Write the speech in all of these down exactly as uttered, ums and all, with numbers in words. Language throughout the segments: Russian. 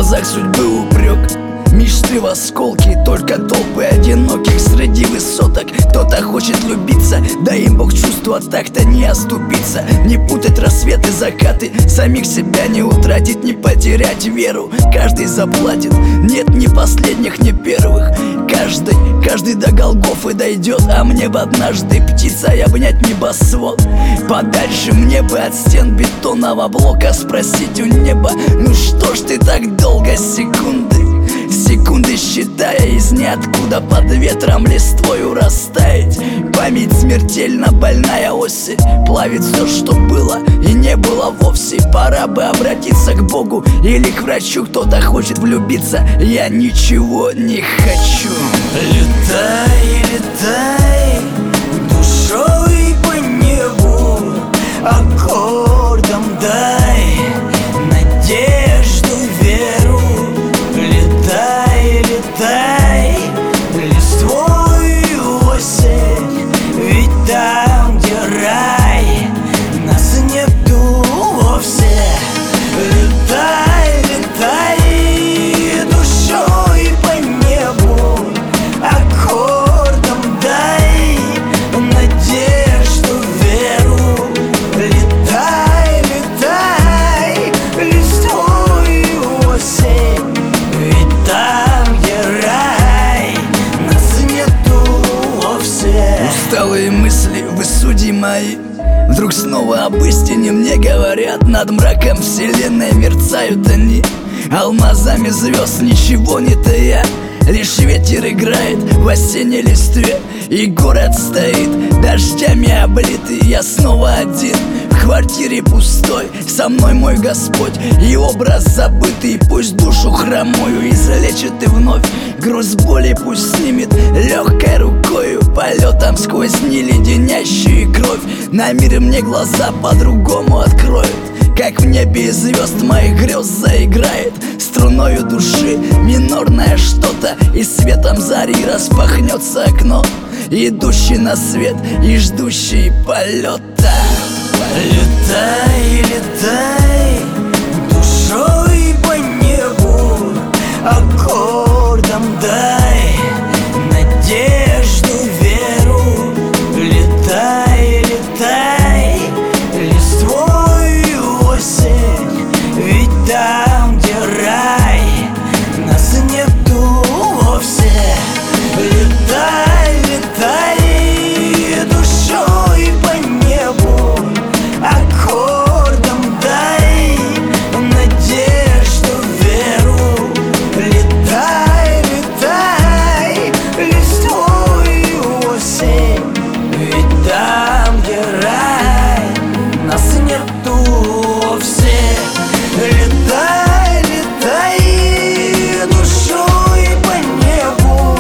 глазах судьбы упрек. Мечты в осколки, только толпы одиноких среди высоток. Кто-то хочет любиться, дай им Бог чувства, так-то не оступиться. Не путать рассветы, закаты, самих себя не утратить, не потерять веру. Каждый заплатит, нет ни последних, ни первых. Каждый, каждый до Голгофы дойдет, а мне бы однажды птицей обнять небосвод. Подальше мне бы от стен бетонного блока спросить у неба: ну что ж ты так долго, секунды Секунды считая, из ниоткуда под ветром листвою растаять. Память смертельно больная осень плавит все, что было и не было вовсе. Пора бы обратиться к Богу или к врачу. Кто-то хочет влюбиться, я ничего не хочу. Летай, летай душой по небу, аккордом дай надежду, веру. Летай, летай листвою осень, ведь там, где рай, нас нету вовсе. Летай, летай душой по небу, аккордом дай надежду, веру. Летай, летай листвою осень, ведь там, где рай, нас нету вовсе. Усталые мысли, вы судьи мои, вдруг снова об истине мне говорят. Над мраком вселенной мерцают они алмазами звезд, ничего не тая. Лишь ветер играет в осенней листве, и город стоит дождями облитый. Я снова один в квартире пустой, со мной мой Господь и образ забытый. Пусть душу хромую излечит и вновь груз боли пусть снимет легкой рукою. Полетом сквозь дни леденящую кровь на мир мне глаза по-другому откроют. Как в небе из звезд моих грез заиграет струною души минорное что-то, и светом зари распахнется окно, идущий на свет и ждущий полета. Летай, летай душой по небу, аккордом дай надежду, веру. Летай, летай листвою осень, ведь там, где рай, нас нету вовсе. Летай, летай душой по небу, аккордом дай надежду, веру. Летай, летай листвою осень, ведь там, где рай, нас нету вовсе. Летай, летай душой по небу,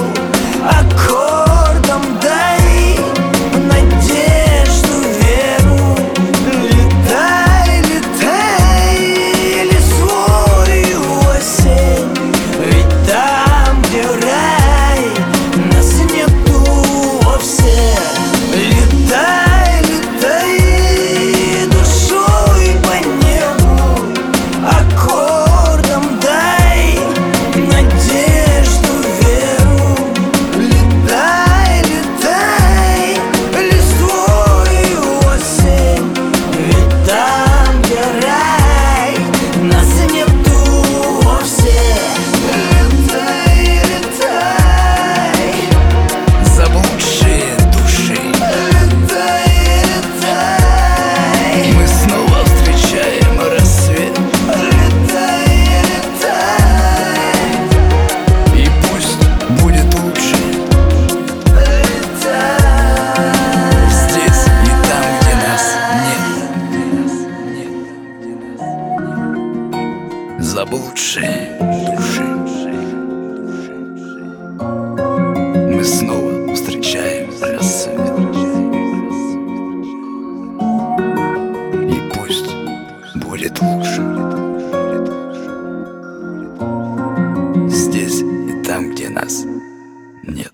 аккордом дай надежду, веру. Летай, летай листвою осень, ведь там, где рай, нас нету вовсе. Летай, летай душой по небу, аккордом дай надежду, веру. Летай, летай листвою осень, ведь там, где рай, нас нету вовсе. Летай, летай, Заблудшие души, летай, летай, мы снова встречаем рассвет. летай, летай, И пусть будет лучше летай. здесь и там, где нас нет. Заблудшие души, мы снова встречаем рассвет. И пусть будет лучше здесь и там, где нас нет.